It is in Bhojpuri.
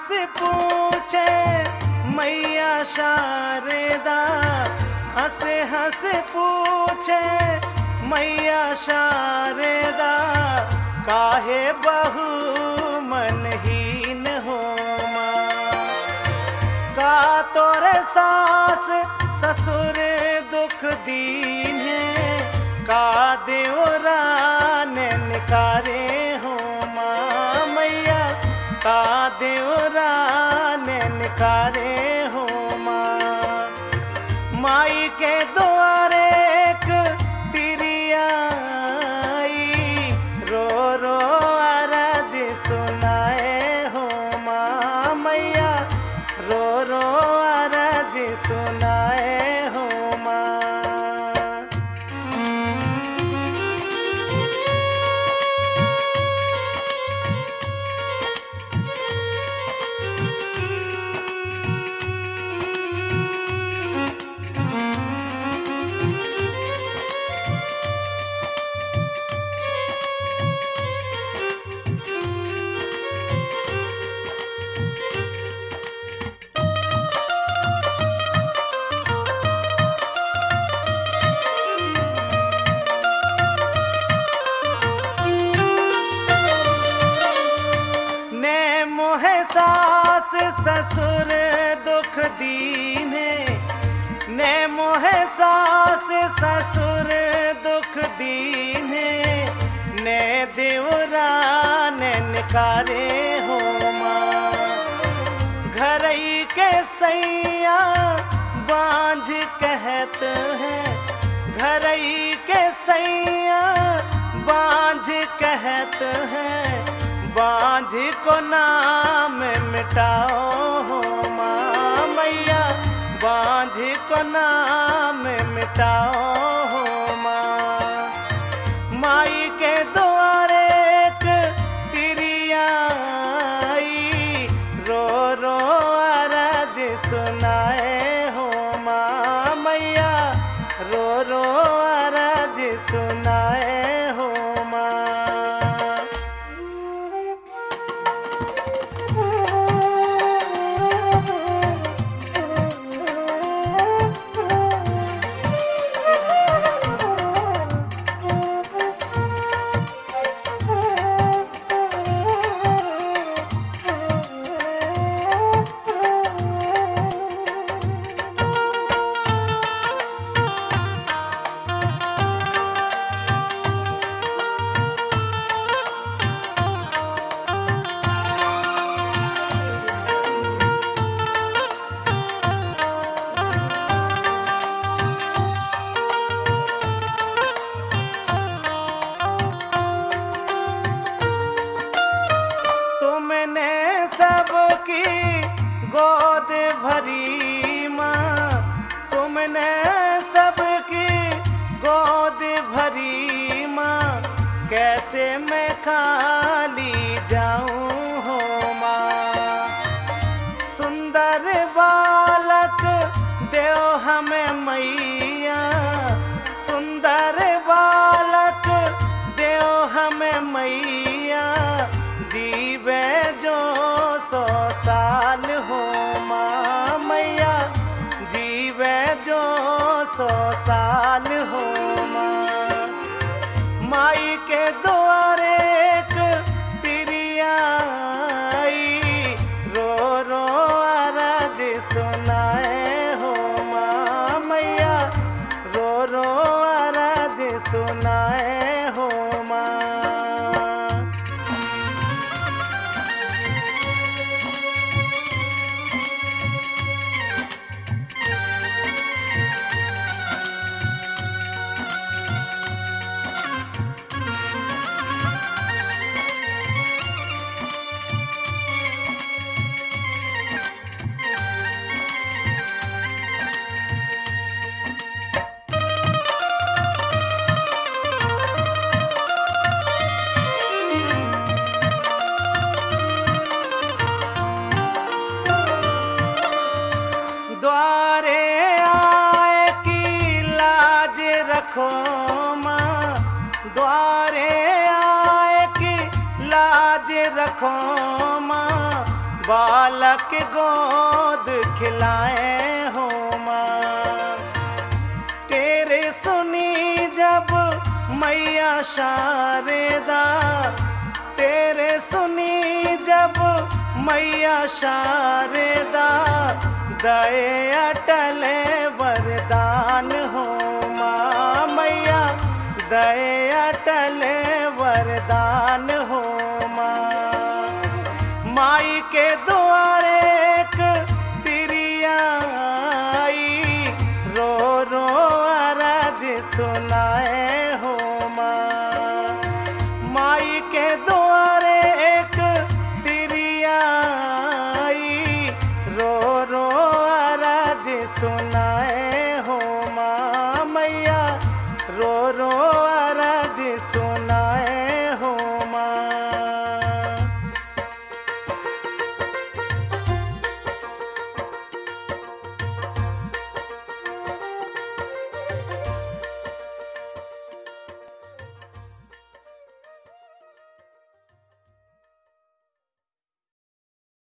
हंस पूछे मैया शारदा, हंस हंस पूछे मैया शारदा, काहे बहु मनहीन हो माँ। का तोरे सास ससुर दुख दीने, का देवरा ने निकारे हो माँ मैया, का देवरा ने निकारे हो माँ। माई के द्वारे एक तिरिया आई, रो रो अरज सुनाए हो माँ मैया, रो रो अरज सुनाए हो माँ। सास ससुर दुख दीने, ने मोहे सास ससुर दुख दीने, ने देवरा ने निकारे हो माँ। घरई के सैया बांझ कहत हैं, घरई के सैया बांझ कहत हैं, बांझ को नाम मिटाओ हो माँ मैया, बांझ को नाम मिटाओ हो माँ। माई के द्वारे एक तिरिया आई, रो रो अरज सुनाए हो माँ मैया, रो रो अरज सुनाए हो माँ। गोद भरी माँ, तुमने सबकी गोद भरी माँ, कैसे मैं खाली जाऊँ हो माँ। सुंदर बालक देव हमें मैया, सुंदर बालक देव हमें मैया, जीवे जो 100 साल हो माँ मैया, बालक गोद खिलाए हो माँ। तेरे सुनी जब मैया शारदा, तेरे सुनी जब मैया शारदा, दए अटल वरदान हो माँ। मैया दए अटल वरदान हो माँ। माई के द्वारे एक तिरिया आई, रो रो अरज सुनाए हो माँ। माई के द्वारे एक तिरिया आई, रो रो अरज सुनाए